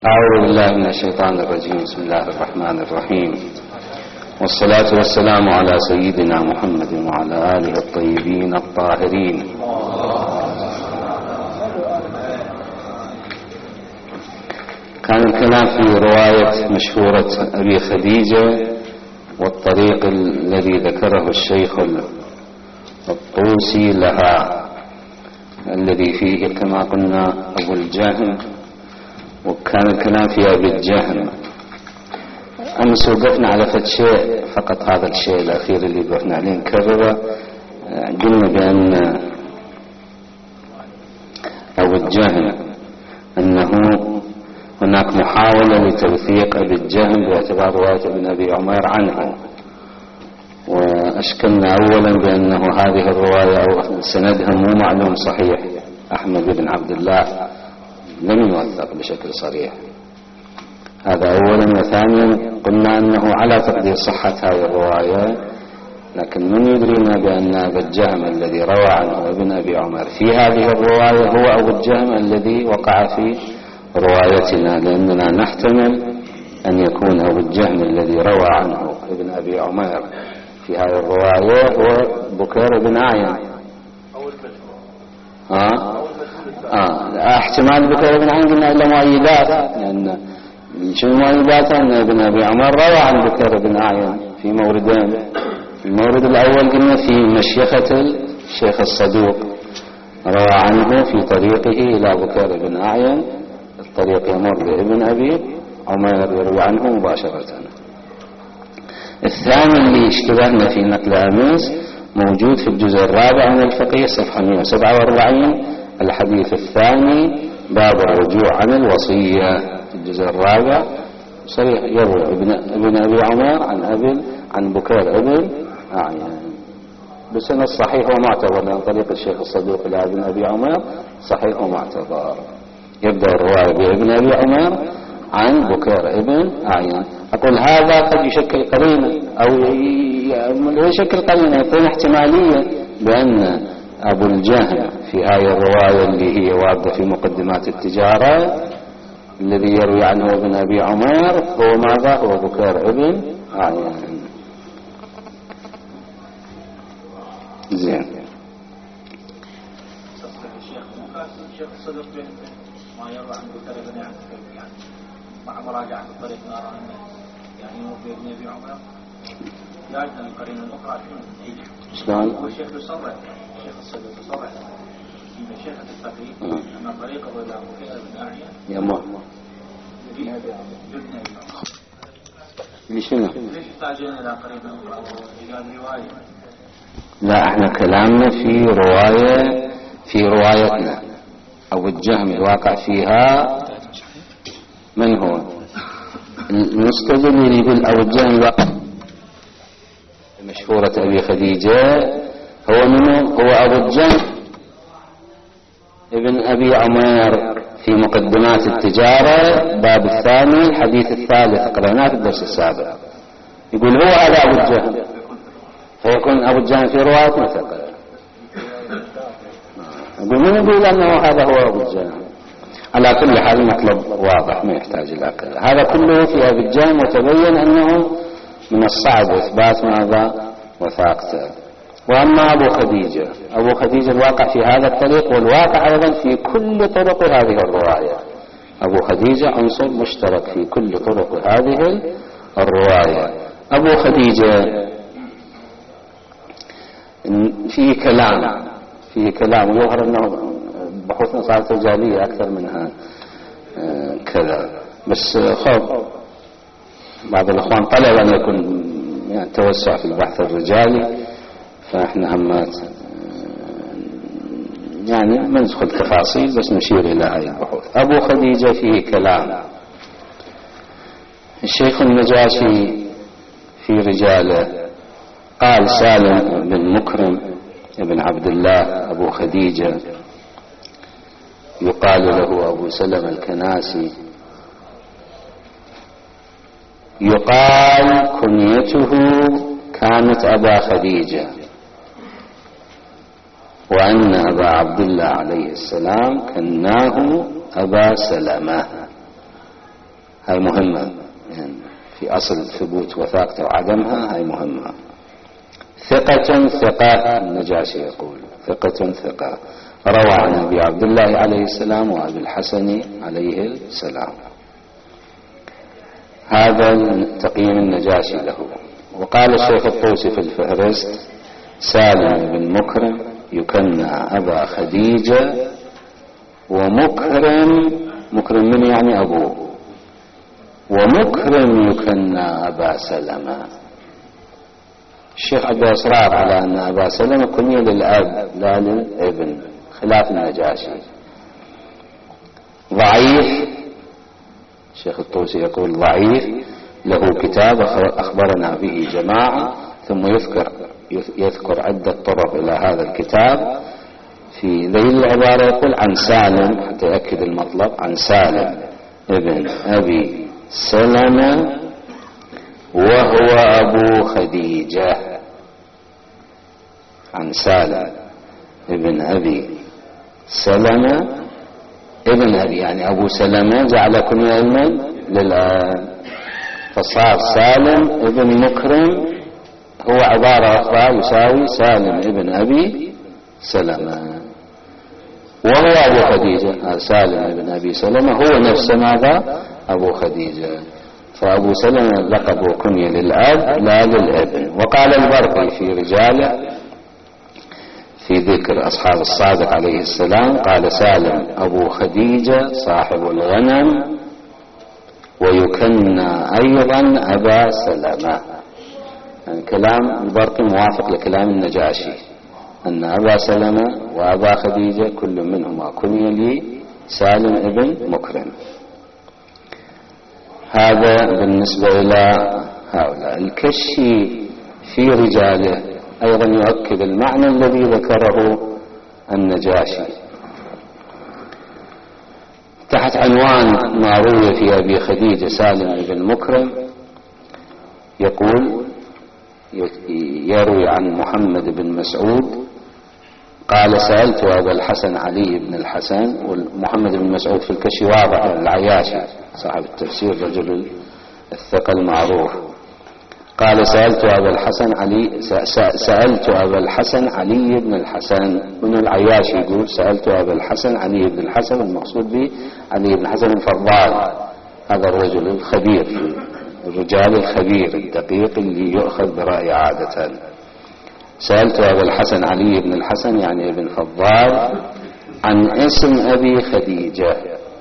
أعوذ بالله من الشيطان الرجيم. بسم الله الرحمن الرحيم، والصلاة والسلام على سيدنا محمد وعلى آله الطيبين الطاهرين. كان الكلام في رواية مشهورة أبي خديجة والطريق الذي ذكره الشيخ الطوسي لها، الذي فيه كما قلنا أبو الجهم، وكان الكلام في أبي الجهم. أمس وقفنا على فد شيء فقط، هذا الشيء الأخير اللي وقفنا عليه نكرره. قلنا بأن أبو الجهم أنه هناك محاولة لتوثيق أبي الجهم باعتبار رواية ابن أبي عمير عنه، وأشكلنا أولا بأنه هذه الرواية أو سندها مو معلوم صحيح. أحمد بن عبد الله لم يوثق بشكل صريح، هذا أولا. وثانيا قلنا أنه على تقدير صحة هذه الرواية، لكن من يدرينا بأن أبا الجهم الذي روى عنه ابن أبي عمر في هذه الرواية هو أبو الجهم الذي وقع في روايتنا، لأننا نحتمل أن يكون أبو الجهم الذي روى عنه ابن أبي عمر في هذه الرواية هو بكير بن أعين. احتمال بكير بن أعين قلنا إلا مؤيدات، لأن شو مؤيدات؟ أن ابن أبي عمر روى عن بكير بن أعين في موردين. المورد الأول قلنا في مشيخة الشيخ الصدوق، روى عنه في طريقه إلى بكير بن أعين، الطريق يمر بابن أبي عمر يروي عنه مباشرة. الثاني اللي اشتبهنا في نقل أمس موجود في الجزء الرابع من الفقه صفحة 147، الحديث الثاني باب الرجوع عن الوصية. في الجزء الرابع صريح يروي ابن أبي عمر عن بكير ابن أعين بسند صحيح ومعتبر، لأن طريق الشيخ الصدوق إلى ابن أبي عمر صحيح ومعتبر. يبدأ الرواية بابن أبي عمر عن بكير ابن أعين. أقول هذا قد يشكل قرينة أو يشكل قرينة، يكون احتمالية بأن أبو الجهم في هذه الرواية اللي هي واردة في مقدمات التجارة الذي يروي عنه ابن أبي عمر هو ماذا؟ هو بكير ابن أعين. زين. الشيخ الصدوق ما يروى عن بكير بن أعين مع مراجعة الطريق نرى يعني هو في ابن أبي عمر يجعل القرينة الأخرى شلون؟ هو الشيخ يصرح، الشيخ الصدوق يصرح في مشيخة الفقيه أن طريقه إلى بكير بن أعين يمر ابن أبي عمر. ليش يحتاجون إلى قرينة أخرى إلى رواية؟ لا، احنا كلامنا في روايتنا أو الجهم الواقع فيها من هو المستدل اللي يقول أو الجهم الواقع مشهورة أبي خديجة هو منه؟ هو أبو الجهم ابن أبي عمر في مقدمات التجارة باب الثاني الحديث الثالث، قرأناه في الدرس السابق. يقول هو هذا أبو الجهم، فيكون أبو الجهم في رواية مثقل. يقول من يقول أنه هذا هو أبو الجهم؟ على كل حال المطلب واضح ما يحتاج إلى قراءة. هذا كله في أبي الجهم، وتبين أنه من الصعب إثبات ماذا؟ وثاقته. وأما أبو خديجة الواقع في هذا الطريق، والواقع أيضا في كل طرق هذه الرواية. أبو خديجة عنصر مشترك في كل طرق هذه الرواية. أبو خديجة فيه كلام يظهر أنه بحوثنا صارت رجالية أكثر منها كذا، بس خوف بعض الأخوان طلب أن يكون يعني توسع في البحث الرجالي، فإحنا همات يعني ما ندخل تفاصيل، بس نشير إلى هذه البحوث. أبو خديجة فيه كلام. الشيخ النجاشي في رجاله قال سالم بن مكرم ابن عبد الله أبو خديجة، يقال له أبو سلمة الكناسي، يقال كنيته كانت أبا خديجة، وأن أبا عبد الله عليه السلام كناه أبا سلمة. هاي مهمة يعني في أصل ثبوت وثاقته وعدمها، هاي مهمة. ثقة ثقة، النجاشي يقول ثقة ثقة، روى عن أبي عبد الله عليه السلام وأبي الحسن عليه السلام. هذا تقييم النجاشي له. وقال الشيخ الطوسي في الفهرست: سالم بن مكرم يكنى أبا خديجة، ومكرم، مكرم من يعني أبوه، ومكرم يكنى أبا سلمة. الشيخ عنده إصرار على أن أبا سلمة كنية للأب لا للابن، خلاف النجاشي. ضعيف، الشيخ الطوسي يقول ضعيف، له كتاب أخبرنا به جماعة، ثم يذكر عدة طرق إلى هذا الكتاب. في ذيل العبارة يقول عن سالم، حتى يأكد المطلب، عن سالم ابن أبي سلمة وهو أبو خديجة. عن سالم ابن أبي سلمة، ابن أبي يعني أبو سلمة جعل كنية علما للآن، فصار سالم ابن مكرم هو عبارة أخرى يساوي سالم ابن أبي سلمة، وهو أبو خديجة. سالم ابن أبي سلمة هو نفسه ماذا؟ أبو خديجة. فأبو سلمة لقب كنية للأب لا للابن. وقال البرقي في رجاله في ذكر أصحاب الصادق عليه السلام، قال سالم أبو خديجة صاحب الغنم، ويكنى أيضا أبا سلمة. يعني كلام البرقي موافق لكلام النجاشي، أن أبا سلمة وأبا خديجة كل منهما كنية لسالم ابن مكرم. هذا بالنسبة إلى هؤلاء. الكشي في رجاله أيضا يؤكد المعنى الذي ذكره النجاشي تحت عنوان ما روي في أبي خديجة سالم بن مكرم. يقول يروي عن محمد بن مسعود قال: سألت أبا الحسن علي بن الحسن. ومحمد بن مسعود في الكشي واضح، العياشي صاحب التفسير رجل الثقة المعروف. قال: سألت أبا الحسن علي بن الحسن. من العياشي يقول: سألت أبا الحسن علي بن الحسن، المقصود به علي بن الحسن الفضال، هذا الرجل الخبير في الرجال، الخبير الدقيق اللي يؤخذ برأي عادة. سألت أبا الحسن علي بن الحسن يعني ابن فضال عن اسم أبي خديجة.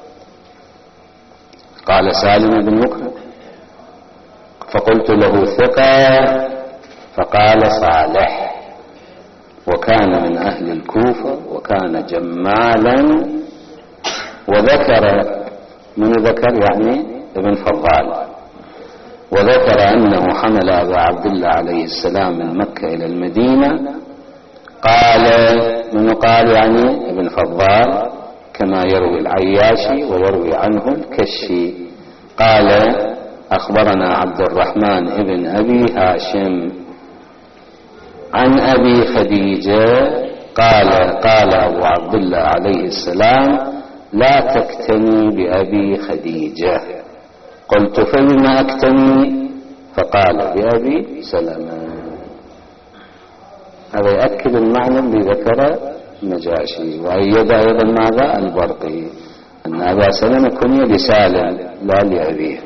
قال: سالم بن مكرم. فقلت له: ثقة؟ فقال: صالح، وكان من أهل الكوفة، وكان جمالا. وذكر، من ذكر يعني ابن فضال، وذكر أنه حمل أبا عبد الله عليه السلام من مكة إلى المدينة. قال، من قال يعني ابن فضال، كما يروي العياشي ويروي عنه الكشي. قال: أخبرنا عبد الرحمن ابن أبي هاشم عن أبي خديجة قال أبو عبد الله عليه السلام: لا تكتني بأبي خديجة. قلت: فبما أكتني؟ فقال: بأبي سلمة. هذا يؤكد المعنى اللي ذكره النجاشي، وأيد أيضا ماذا؟ البرقي، أن أبا سلمة كنية لسالم لا لأبيه.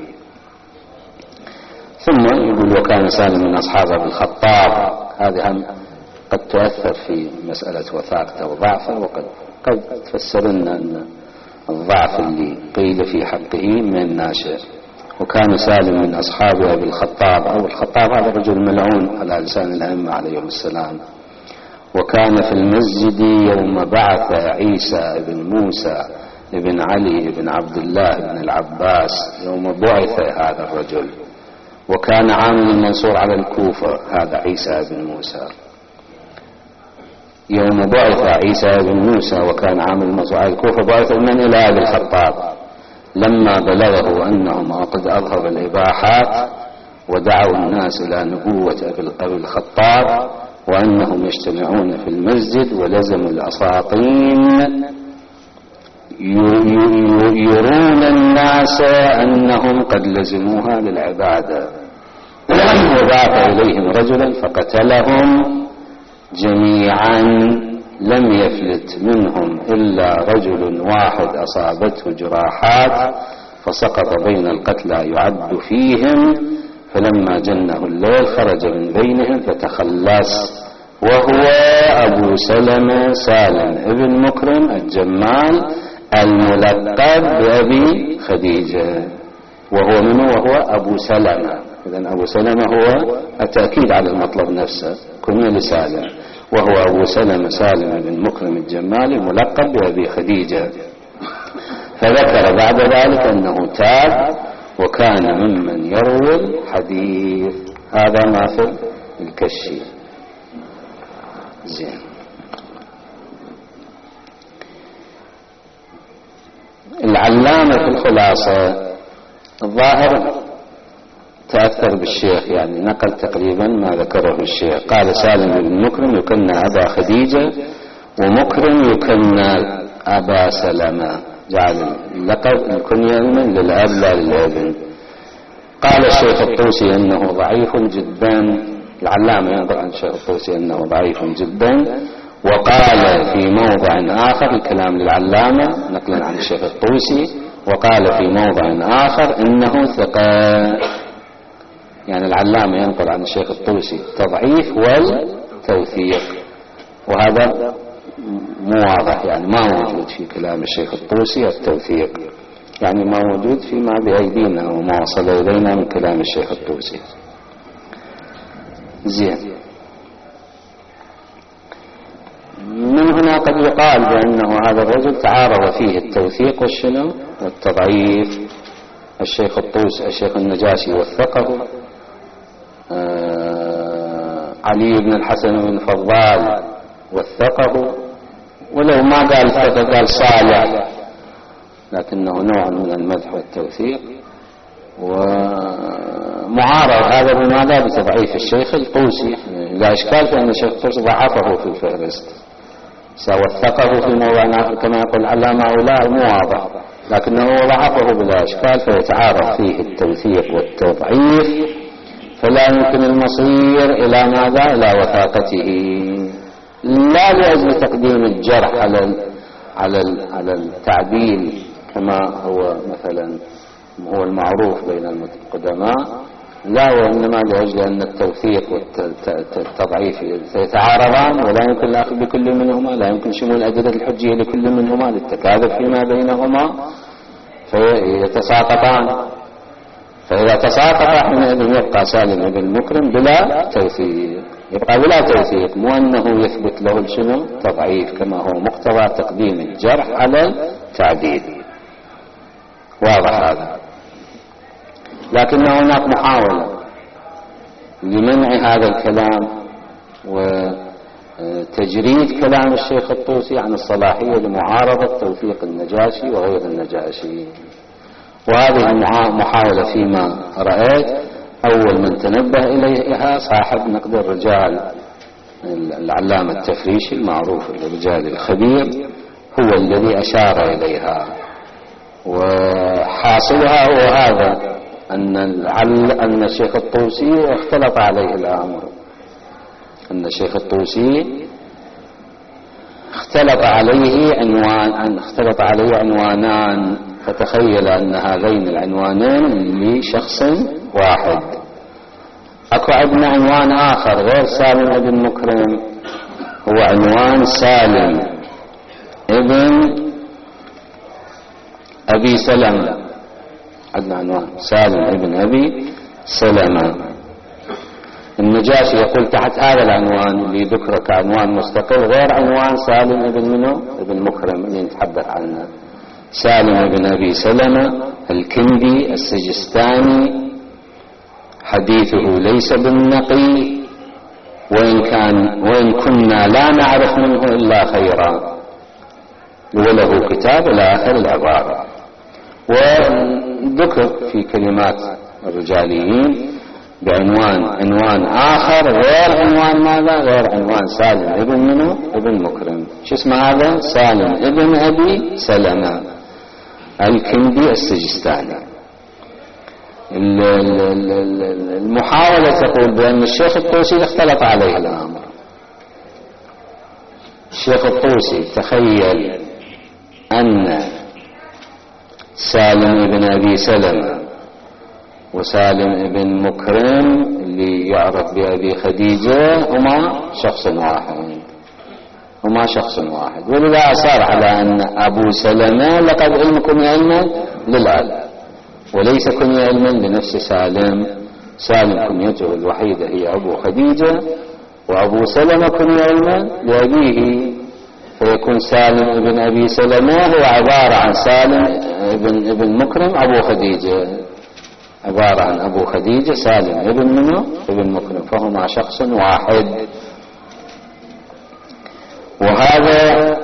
ثم يقول: وكان سالم من أصحاب أبي الخطاب. هذه هم قد تؤثر في مسألة وثاقته وضعفه، وقد تفسرنا أن الضعف اللي قيل في حقه من الناشر. وكان سالم من أصحاب أبي الخطاب، أو الخطاب هذا رجل ملعون على لسان الأئمة عليهم السلام. وكان في المسجد يوم بعث عيسى بن موسى بن علي بن عبد الله بن العباس، يوم بعث هذا الرجل. وكان عامل المنصور على الكوفة، هذا عيسى بن موسى. يوم بعث عيسى بن موسى وكان عامل المنصور على الكوفة، بعث من إلى أبي الخطاب. لما بلغه أنهم قد أظهروا الإباحات ودعوا الناس إلى نبوة أبي الخطاب، وأنهم يجتمعون في المسجد ولزموا الأساطين يرون الناس أنهم قد لزموها للعبادة. وبعث إليهم رجلا فقتلهم جميعا، لم يفلت منهم إلا رجل واحد أصابته جراحات فسقط بين القتلى يعد فيهم، فلما جنه الليل خرج من بينهم فتخلص، وهو أبو سلمة سالم ابن مكرم الجمال الملقب بأبي خديجة. وهو منه؟ وهو أبو سلمة. إذن أبو سلمة هو التأكيد على المطلب نفسه، كنية لسالم، وهو أبو سلمة سالم بن مكرم الجمال الملقب بأبي خديجة. فذكر بعد ذلك أنه تاب وكان ممن يروي الحديث. هذا ما في الكشي. زين. العلامة في الخلاصة الظاهر تأثر بالشيخ، يعني نقل تقريبا ما ذكره الشيخ. قال سالم بن مكرم يكنى أبا خديجة، ومكرم يكنى أبا سلمة، جعل اللقب الكنية من للأب لا للابن. قال الشيخ الطوسي أنه ضعيف جدا، العلامة ينظر عن الشيخ الطوسي أنه ضعيف جدا. وقال في موضع آخر، الكلام للعلامة نقلا عن الشيخ الطوسي، وقال في موضع آخر إنه ثقة. يعني العلامة ينقل عن الشيخ الطوسي التضعيف والتوثيق، وهذا مو واضح، يعني ما موجود في كلام الشيخ الطوسي التوثيق، يعني ما موجود فيما بأيدينا وما وصل إلينا من كلام الشيخ الطوسي. زين. من هنا قد يقال بأنه هذا الرجل تعارض فيه التوثيق والشنو والتضعيف. الشيخ الطوسي الشيخ النجاشي وثقه، علي بن الحسن بن فضال وثقه، ولو ما قال ثقة قال صالح، لكنه نوع من المدح والتوثيق. ومعارض هذا بماذا؟ بتضعيف الشيخ الطوسي. لا إشكال في أن الشيخ الطوسي ضعفه في الفهرست، وثقه في موضع آخر كما يقول العلامة أو لا، مو واضح، لكنه ضعفه بلا إشكال، فيتعارض فيه التوثيق والتضعيف، فلا يمكن المصير إلى ماذا؟ إلى وثاقته، لا لأجل تقديم الجرح على التعديل كما هو مثلا هو المعروف بين القدماء، لا، وإنما لأجل أن التوثيق والتضعيف سيتعارضان، ولا يمكن الأخذ بكل منهما، لا يمكن شمول أدلة الحجية لكل منهما للتكاذب فيما بينهما، فيتساقطان. فإذا تساقط حينئذ يبقى سالم بن مكرم بلا توثيق، يبقى بلا توثيق، مو أنه يثبت له الشنو تضعيف كما هو مقتضى تقديم الجرح على التعديل. واضح هذا؟ لكن هناك محاولة لمنع هذا الكلام وتجريد كلام الشيخ الطوسي عن الصلاحية لمعارضة توثيق النجاشي وغير النجاشي. وهذه المحاولة فيما رأيت أول من تنبه إليها صاحب نقد الرجال العلامة التفريشي المعروف الرجال الخبير، هو الذي أشار إليها. وحاصلها هو هذا، أن الشيخ الطوسي اختلط عليه الأمر، أن الشيخ الطوسي اختلط عليه عنوانان، فتخيل أن هذين العنوانين لشخص واحد. أكو عندنا عنوان آخر غير سالم بن مكرم، هو عنوان سالم ابن أبي سلمة. عندنا عنوان سالم ابن أبي سلمة. النجاشي يقول تحت هذا العنوان اللي ذكره كعنوان مستقل غير عنوان سالم ابن منه ابن مكرم اللي نتحدث عنه، سالم ابن أبي سلمة الكندي السجستاني، حديثه ليس بالنقي، وإن كنا لا نعرف منه إلا خيرا، وله كتاب إلى آخر العبارة. وذكر في كلمات الرجاليين عنوان آخر غير عنوان ماذا؟ غير عنوان سالم ابن منو؟ ابن مكرم. شو اسمه هذا؟ سالم ابن أبي سلمة الكندي السجستاني. المحاولة تقول بأن الشيخ الطوسي اختلط عليه الأمر. الشيخ الطوسي تخيل أن سالم ابن أبي سلمة وسالم ابن مكرم اللي يعرف بأبي خديجة هما شخص واحد، ولذا أصار على أن أبو سلمة لقد علمكم علما للآل وليس كنية علما لنفس سالم كنيته الوحيدة هي أبو خديجة، وأبو سلمة كنية علما لأبيه، فيكون سالم ابن أبي سلمة هو عبارة عن سالم ابن مكرم أبو خديجة، عبارة عن أبو خديجة سالم ابن مكرم، فهما شخص واحد. وهذا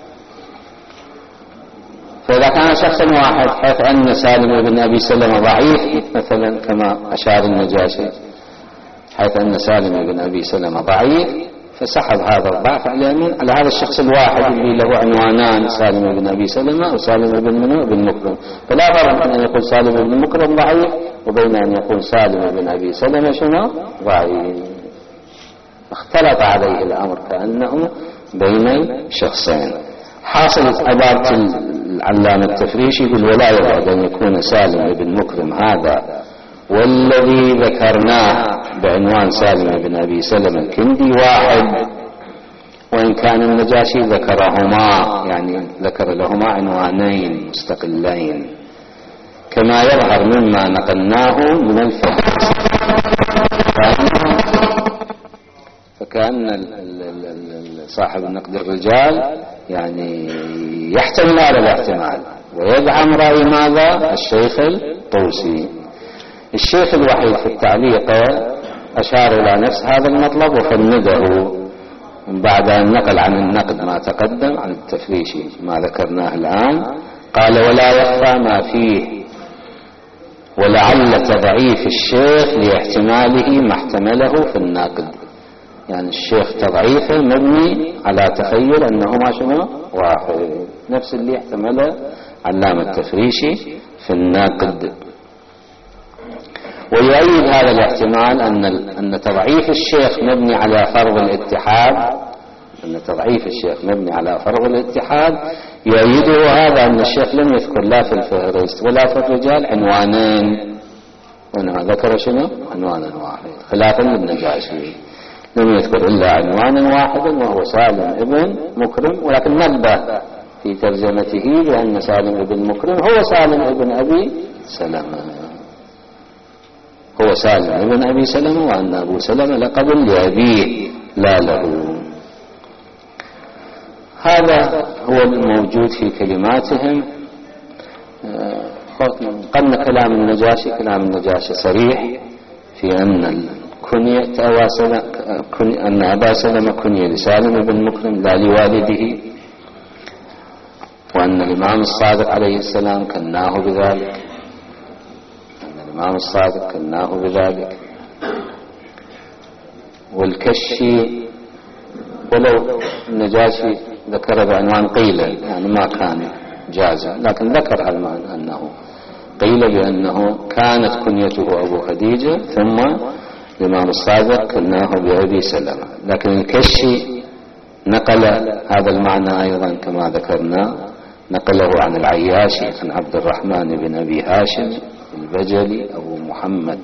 فإذا كان شخص واحد حيث أن سالم ابن أبي سلمة ضعيف مثلا كما أشار النجاشي، حيث أن سالم ابن أبي سلمة ضعيف فسحب هذا الضعف على هذا الشخص الواحد اللي له عنوانان سالم ابن أبي سلمة وسالم ابن مكرم. فلا فرق أن يقول سالم ابن مكرم ضعيف وبين أن يقول سالم ابن أبي سلمة شنو؟ ضعيف. اختلط عليه الأمر كأنه بين شخصين. حاصل عبارة العلامة التفريشي يقول ولا يبعد أن يكون سالم ابن مكرم هذا والذي ذكرناه بعنوان سالم بن أبي سلمة الكندي واحد، وإن كان النجاشي ذكرهما يعني ذكر لهما عنوانين مستقلين كما يظهر مما نقلناه من الفهرس. فكأن صاحب النقد الرجال يعني يحتمل هذا الاحتمال ويدعم رأي ماذا؟ الشيخ الطوسي. الشيخ الوحيد في التعليق أشار إلى نفس هذا المطلب وفنده بعد أن نقل عن النقد ما تقدم عن التفريشي ما ذكرناه الآن. قال ولا يخفى ما فيه ولعل تضعيف الشيخ لاحتماله ما احتمله في النقد. يعني الشيخ تضعيفه مبني على تخيل أنهما شنو؟ واحد، نفس اللي احتمله علامة التفريشي في النقد. ويؤيد هذا الاحتمال أن تضعيف الشيخ مبني على فرض الاتحاد، أن تضعيف الشيخ مبني على فرض الاتحاد. يؤيده هذا أن الشيخ لم يذكر لا في الفهرست ولا في الرجال عنوانين، وإنما ذكر شنو؟ عنوانا واحد خلافا للنجاشي، لم يذكر إلا عنوانا واحدا وهو سالم ابن مكرم، ولكن نبه في ترجمته بأن سالم ابن مكرم هو سالم ابن أبي سلمة، هو سالم ابن أبي سلمة، وأن أبو سلمة لقب لأبيه لا له. هذا هو الموجود في كلماتهم. قلنا كلام النجاشي صريح في أن أن أبا سلمة كنية لسالم بن مكرم لا لوالده، وأن الإمام الصادق عليه السلام كناه بذلك، والكشي ولو النجاشي ذكر بعنوان قيل يعني ما كان جازا، لكن ذكر المعنى أنه قيل بأنه كانت كنيته أبو خديجة ثم الإمام الصادق كناه بأبي سلمة. لكن الكشي نقل هذا المعنى أيضا كما ذكرنا، نقله عن العياشي عن عبد الرحمن بن أبي هاشم البجلي أبو محمد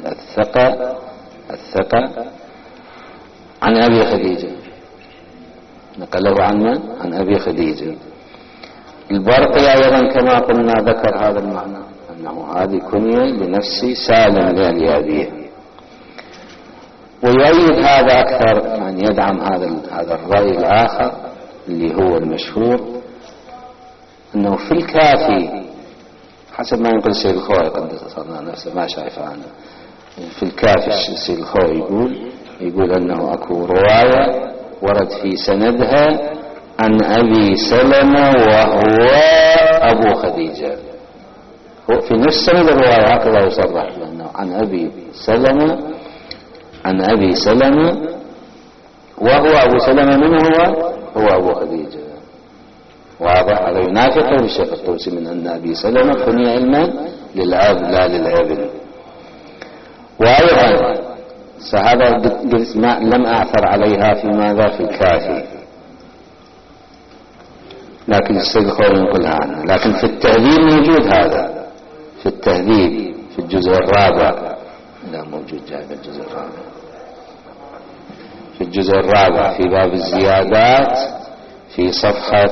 الثقة عن أبي خديجة، نقله عن أبي خديجة. البرقي أيضا كما قلنا ذكر هذا المعنى أنه هذه كنية لنفس سالم لأبيه. ويؤيد هذا أكثر يعني يدعم هذا الرأي الآخر اللي هو المشهور أنه في الكافي حسب ما يقول سيد الخوي قد صرنا نفسه ما شايفه عنه، في الكافي سيد الخوي يقول أنه أكو رواية ورد في سندها عن أبي سلمة وهو أبو خديجة، هو في نفس سند الرواية هكذا يصرح لأنه عن أبي سلمة عن أبي سلمة، وهو أبو سلمة من هو أبو خديجة. واضح؟ هذا ينافي قول الشيخ الطوسي من أن أبي سلمة كني علما للأب لا للابن. وأيضا هذا لم أعثر عليها في ماذا؟ في الكافي، لكن السيد الخوي ينقلها عنه. لكن في التهذيب موجود هذا، في التهذيب في الجزء الرابع، لا موجود جاء في الجزء الرابع، في الجزء الرابع في باب الزيادات في صفحة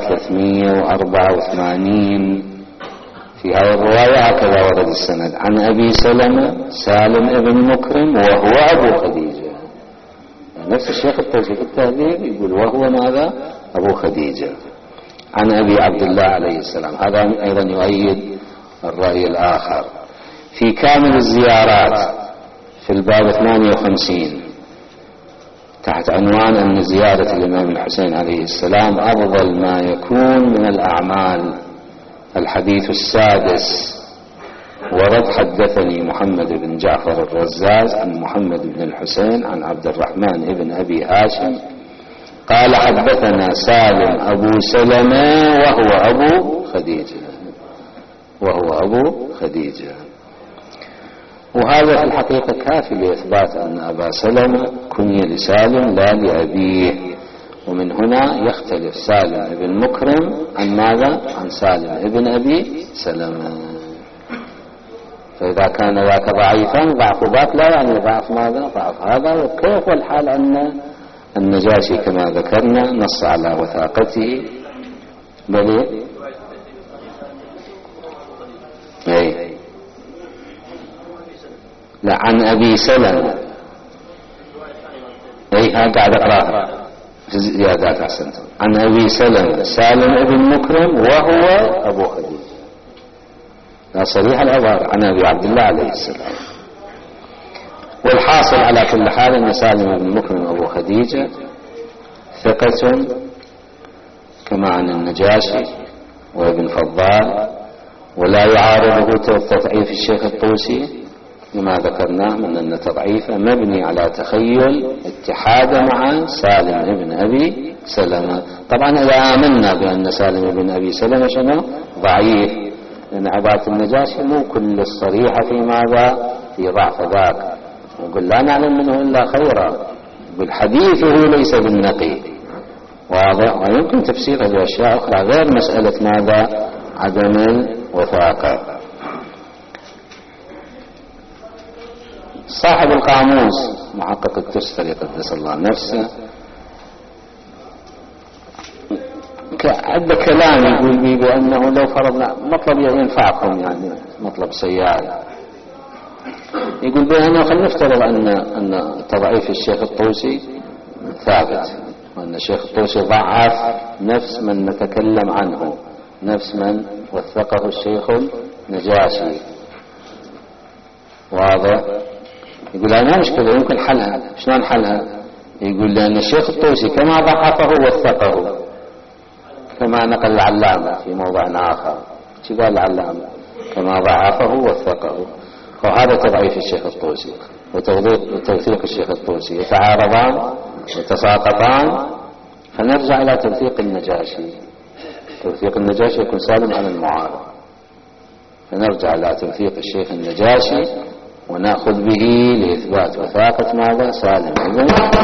384 في هذه الرواية هكذا ورد السند: عن أبي سلمة سالم ابن مكرم وهو أبو خديجة. يعني نفس الشيخ الطوسي في التهذيب يقول وهو ماذا؟ أبو خديجة. عن أبي عبد الله عليه السلام. هذا أيضا يؤيد الرأي الآخر. في كامل الزيارات في الباب 58 تحت عنوان أن زيارة الإمام الحسين عليه السلام أفضل ما يكون من الأعمال، الحديث السادس ورد: حدثني محمد بن جعفر الرزاز عن محمد بن الحسين عن عبد الرحمن بن أبي هاشم قال حدثنا سالم أبو سلمة وهو أبو خديجة. وهذا في الحقيقة كافي لإثبات أن أبا سلمة كني لسالم لا لأبيه. ومن هنا يختلف سالم ابن مكرم عن ماذا؟ عن سالم ابن أبي سلمة. فإذا كان ذاك ضعيفا ضعف ذاك لا يعني ضعف ماذا؟ ضعف هذا. وكيف والحال أن النجاشي كما ذكرنا نص على وثاقته، بل لا عن أبي سلمة قاعد أقرأها في الزيادات. أحسنت. عن أبي سلمة سالم ابن مكرم وهو أبو خديجة. لا صريح العبارة عن أبي عبد الله عليه السلام. والحاصل على كل حال أن سالم ابن مكرم أبو خديجة ثقة كما عن النجاشي وابن فضال، ولا يعارضه تضعيف الشيخ الطوسي لما ذكرناه من أن تضعيفه مبني على تخيل اتحاده مع سالم ابن أبي سلمة. طبعا إذا آمنا بأن سالم ابن أبي سلمة شنو؟ ضعيف، لأن عبارة النجاشي مو كل الصريحة في ماذا؟ في ضعف ذاك. يقول لا نعلم منه إلا خيرا، يقول حديثه ليس بالنقي. واضح؟ ويمكن تفسير هذه الأشياء أخرى غير مسألة ماذا؟ عدم الوثاقة. صاحب القاموس محقق التستري قدس الله نفسه عند كلام يقول بي بأنه لو فرضنا مطلب ينفعكم، يعني مطلب سيال، يقول بأنه خلينا نفترض أن تضعيف الشيخ الطوسي ثابت، وأن الشيخ الطوسي ضعف نفس من نتكلم عنه، نفس من وثقه الشيخ النجاشي. واضح؟ يقول لا مشكلة يمكن حلها. شلون حلها؟ يقول لأن الشيخ الطوسي كما ضعفه وثقه، كما نقل العلامة في موضع آخر. شو قال العلامة؟ كما ضعفه وثقه. وهذا تضعيف الشيخ الطوسي وتوثيق الشيخ الطوسي يتعارضان ويتساقطان. فنرجع إلى توثيق النجاشي. توثيق النجاشي يكون سالم عن المعارض، فنرجع إلى توثيق الشيخ النجاشي ونأخذ به لإثبات وثاقة ماذا؟ سالم ابن.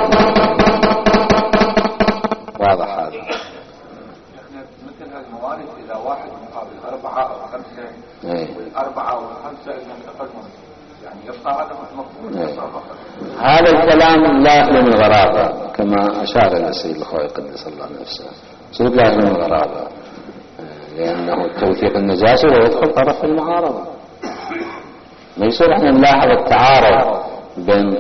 واضح هذا؟ مثل هالموارد إذا واحد مقابل 4 أو 5 والأربعة أو 5 إذا تقدموا يعني يبقى هذا مطلوب. هذا الكلام لا يخلو من غرابة كما أشار إلى السيد الخوي قدس الله نفسه. سيد لا يخلو من غرابة لأنه توثيق النجاشي ويدخل طرف المعارضة. ما يصير احنا نلاحظ التعارض بين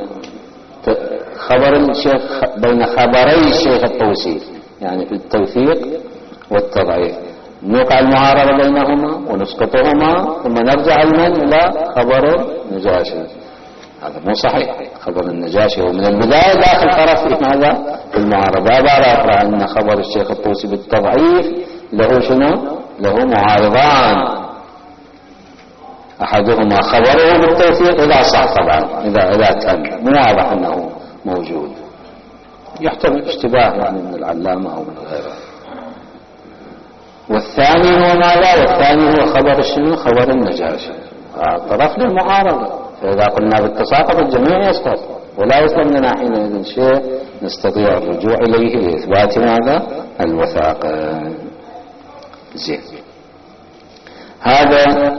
خبري الشيخ الطوسي يعني في التوثيق والتضعيف، نوقع المعارضة بينهما ونسقطهما ثم نرجع إلى خبر النجاشي. هذا مو صحيح. خبر النجاشي هو من البداية داخل طرف في هذا المعارضة. عبارة أخرى أن خبر الشيخ الطوسي بالتضعيف له شنو؟ له معارضان، أحدهما خبره بالتوثيق إذا صح طبعا، إذا تم. مو واضح أنه موجود، يحتمل اشتباه يعني من العلامة أو من غيره. والثاني هو ماذا؟ والثاني هو خبر شنو؟ خبر النجاشي، طرف للمعارضة. فإذا قلنا بالتساقط الجميع يسقط، ولا يسلم لنا حينئذ شيء نستطيع الرجوع إليه لإثبات ماذا؟ الوثاقة. زين، هذا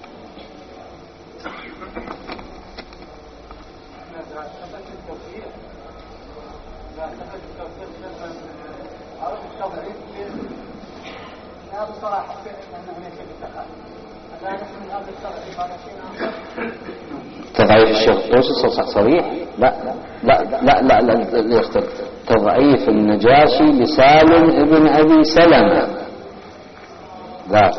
تضعيف الشيخ الطوسي صريح. لا لا لا لا لا يختلف. تضعيف النجاشي لسالم ابن أبي سلمة، لا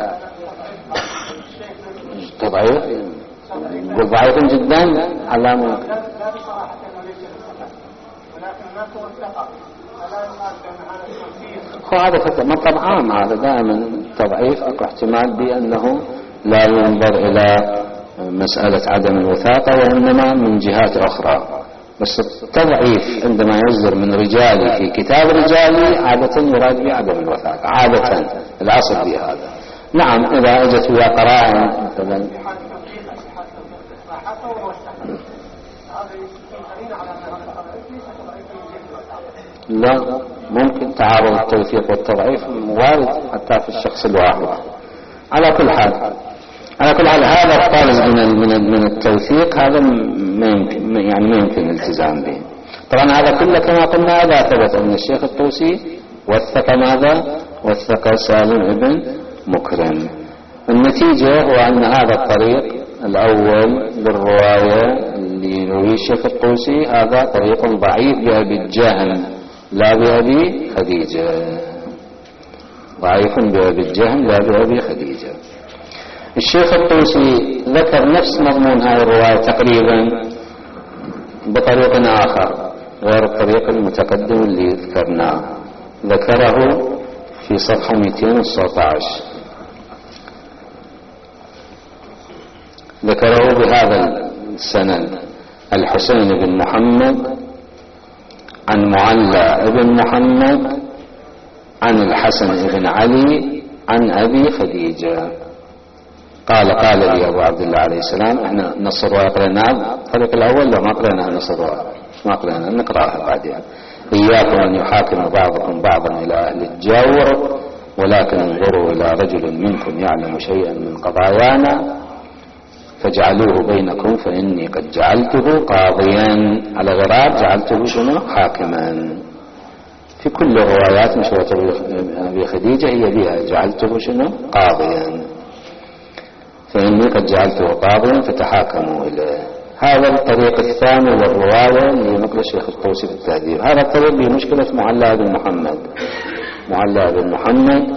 تضعيف ضعيف جدا علامة. لا بصراحة ولكن ما توثق، فلا يقال بأن هذا التوثيق. هذا مطلب عام، هذا دائما تضعيف احتمال بأنه لا ينظر إلى مسألة عدم الوثاقة وإنما من جهات أخرى. بس التضعيف عندما يصدر من رجالي في كتاب رجالي عادة يراد بعدم الوثاقة، عادة الأصل في هذا. نعم إذا أجت ويا قرائن مثلا لا، ممكن تعارض التوثيق والتضعيف وارد حتى في الشخص الواحد. على كل حال هذا الطالب من التوثيق هذا ما يمكن، يعني ما يمكن الالتزام به. طبعا هذا كله كما قلنا إذا ثبت أن الشيخ الطوسي وثق ماذا؟ وثق سالم ابن مكرم. النتيجة هو أن هذا الطريق الأول للرواية اللي يرويه الشيخ الطوسي هذا طريق ضعيف بأبي الجهم لا بأبي خديجة، ضعيف بأبي الجهم لا بأبي خديجة. الشيخ الطوسي ذكر نفس مضمون هذه الرواية تقريبا بطريق آخر غير الطريق المتقدم اللي ذكرناه، ذكره في صفحة 219، ذكره بهذا السند: الحسين بن محمد عن معلى بن محمد عن الحسن بن علي عن أبي خديجة. قال لي أبو عبد الله عليه السلام: احنا نص الرواية قرأناها الطريق الأول لو ما قرأناها نص الرواية، ما قرأناها نقرأها بعدين. إياكم أن يحاكم بعضكم بعضا إلى أهل الجور، ولكن انظروا إلى رجل منكم يعلم شيئا من قضايانا فاجعلوه بينكم فإني قد جعلته قاضيا. على غراب جعلته شنو؟ حاكما. في كل الروايات مشروع أبي خديجة هي بها جعلته شنو؟ قاضيا. فإني قد جعلته قاضيا فتحاكموا إليه. هذا الطريق الثاني للرواية لنقل الشيخ الطوسي في التهذيب. هذا الطريق بمشكلة معلى بن محمد. معلى بن محمد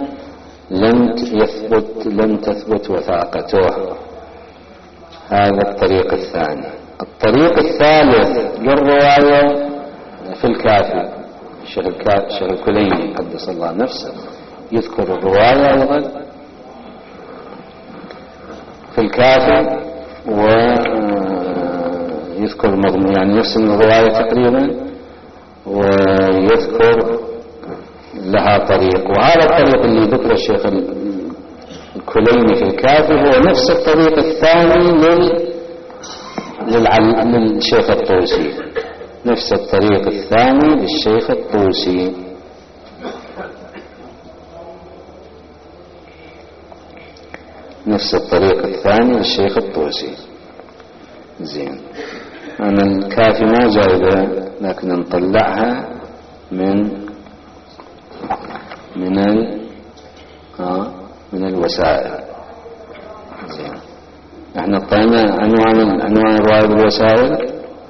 لم تثبت وثاقته. هذا الطريق الثاني. الطريق الثالث للرواية في الكافي، الشيخ الكليني قدس الله نفسه يذكر الرواية أيضا في الكافي ويذكر يعني نفس الرواية تقريبا، ويذكر لها طريق. وهذا الطريق اللي ذكر الشيخ الكليني في الكافي هو نفس الطريق الثاني للشيخ الطوسي، نفس الطريق الثاني للشيخ الطوسي. نفس الطريق الثاني للشيخ الطوسي. زين، أنا الكافي ما جايبه لكن نطلعها من الوسائل. زين، احنا اعطينا عنوان الرواية بالوسائل.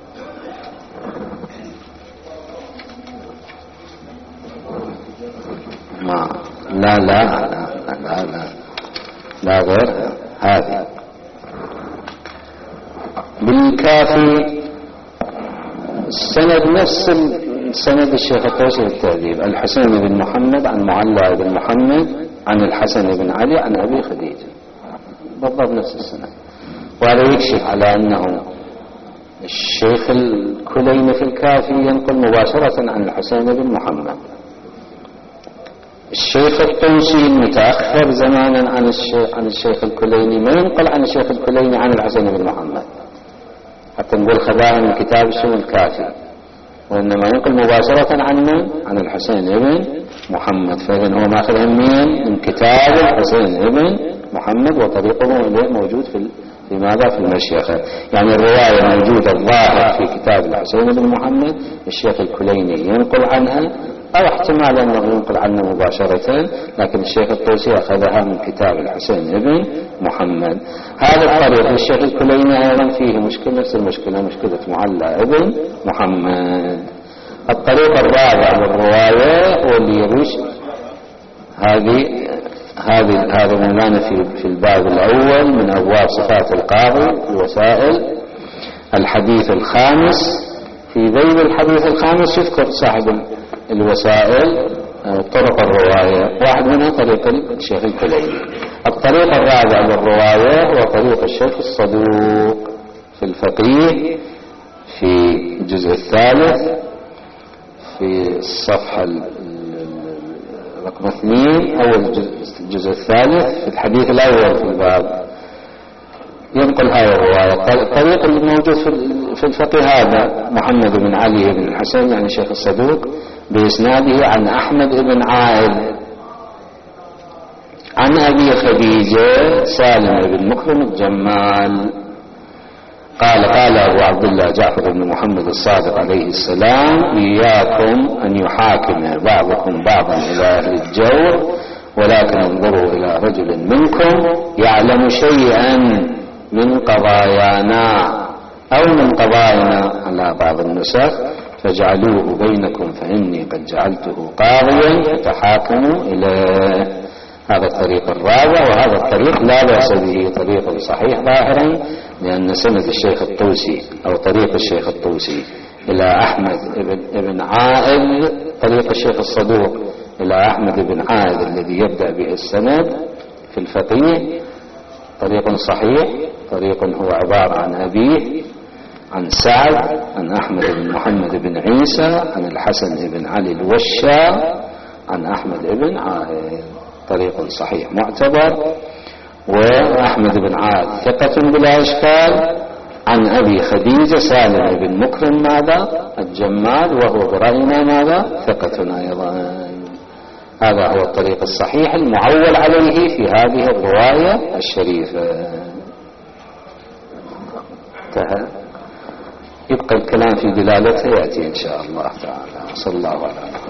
ما لا لا لا لا لا, لا غير هذه. بالكافي السند نفس سند الشيخ الطوسي التهذيب: الحسين بن محمد عن معلى بن محمد عن الحسن بن علي عن أبي خديجة، بالضبط نفس السند. وهذا يكشف على أنه الشيخ الكليني في الكافي ينقل مباشرة عن الحسين بن محمد. الشيخ الطوسي المتأخر زمانا عن الشيخ الكليني ما ينقل عن الشيخ الكليني عن الحسين بن محمد، حتى نقول خذاها من كتاب السنن الكافي، وإنما ينقل مباشرة عن الحسين بن محمد. فإذن هو ماخذها من كتاب الحسين بن محمد، وطريقه موجود في ماذا؟ في المشيخة. يعني الرواية موجودة الظاهر في كتاب الحسين بن محمد، الشيخ الكليني ينقل عنها، أو احتمال أنه ينقل عنه مباشرة، لكن الشيخ الطوسي أخذها من كتاب الحسين بن محمد. هذا الطريق الشيخ الكليني أيضا فيه مشكلة، نفس مشكلة معلى ابن محمد. الطريق الرابع للرواية واللي يروش هذا مولانا في الباب الأول من أبواب صفات القاضي في وسائل الحديث الخامس. في ذيل الحديث الخامس يذكر صاحب الوسائل طرق الرواية، واحد منها طريق الشيخ الكليني. الطريق الرابع للرواية هو طريق الشيخ الصدوق في الفقيه في الجزء الثالث في الصفحة رقم 2 أول الجزء الثالث في الحديث الأول في الباب، ينقل هذه الرواية. الطريق الموجود في الفقه هذا محمد بن علي بن الحسن يعني الشيخ الصدوق بإسناده عن أحمد بن عائد عن أبي خديجة سالم بن مكرم الجمال قال أبو عبد الله جعفر بن محمد الصادق عليه السلام: إياكم أن يحاكم بعضكم بعضا إلى أهل الجور، ولكن انظروا إلى رجل منكم يعلم شيئا من قضايانا أو من قضايانا على بعض النسخ فاجعلوه بينكم فإني قد جعلته قاضيا فتحاكموا إليه. هذا الطريق الرابع، وهذا الطريق لا بأس به، طريق صحيح ظاهرا، لأن سند الشيخ الطوسي أو طريق الشيخ الطوسي إلى أحمد بن عائد، طريق الشيخ الصدوق إلى أحمد بن عائد الذي يبدأ به السند في الفقيه طريق صحيح، طريق هو عبارة عن أبيه عن سعد عن أحمد بن محمد بن عيسى عن الحسن بن علي الوشا عن أحمد بن عائد، طريق صحيح معتبر. وأحمد بن عائد ثقة بلا إشكال عن أبي خديجة سالم بن مكرم ماذا الجمال، وهو برأينا ماذا ثقة أيضا. هذا هو الطريق الصحيح المعول عليه في هذه الرواية الشريفة. يبقى الكلام في دلالته يأتي إن شاء الله تعالى. صلى الله عليه وسلم.